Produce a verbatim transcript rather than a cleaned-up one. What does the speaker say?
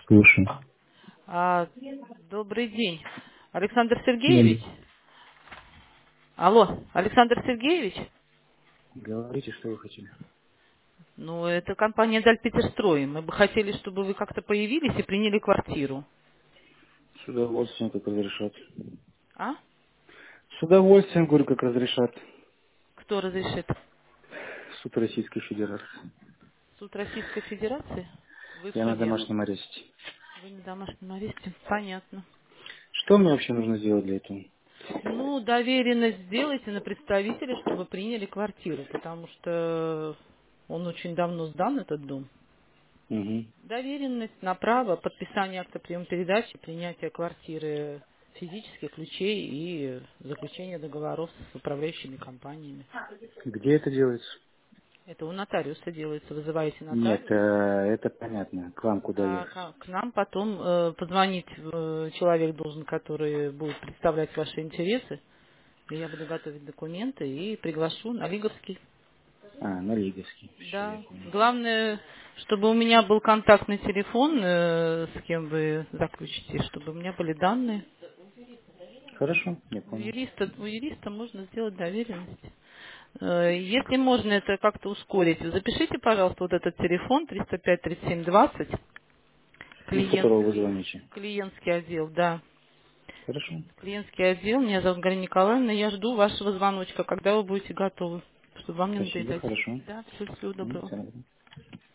Слушаю. А, добрый день. Александр Сергеевич? М, Алло, Александр Сергеевич? Говорите, что вы хотели. Ну, это компания Дальпетерстрой. Мы бы хотели, чтобы вы как-то появились и приняли квартиру. С удовольствием, как разрешат. А? С удовольствием, говорю, как разрешат. Кто разрешит? Суд Российской Федерации. Суд Российской Федерации? Вы в Я на суде? домашнем аресте. Вы на домашнем аресте? Понятно. Что мне вообще нужно сделать для этого? Ну, доверенность сделайте на представителя, чтобы приняли квартиру, потому что он очень давно сдан, этот дом. Угу. Доверенность на право подписания акта приема передачи, принятия квартиры физических ключей и заключения договоров с управляющими компаниями. Где это делается? Это у нотариуса делается. Вызываете Нет, э, нотариуса, это понятно. К вам куда а ехать? к к нам потом э, позвонить э, человек должен, который будет представлять ваши интересы. И я буду готовить документы и приглашу на Лиговский. А, на Лиговский. Все, я Да. понял. Главное, чтобы у меня был контактный телефон, э, с кем вы заключите, чтобы у меня были данные. Хорошо, я У понял. юриста, у юриста можно сделать доверенность. Э, Если можно это как-то ускорить, запишите, пожалуйста, вот этот телефон триста пять тридцать семь двадцать, Из клиент, которого вы звоните. клиентский отдел, да. Хорошо. Клиентский отдел, меня зовут Галина Николаевна, я жду вашего звоночка, когда вы будете готовы, чтобы вам не Спасибо, надоедать. хорошо. Да, все, всего М, доброго. всё.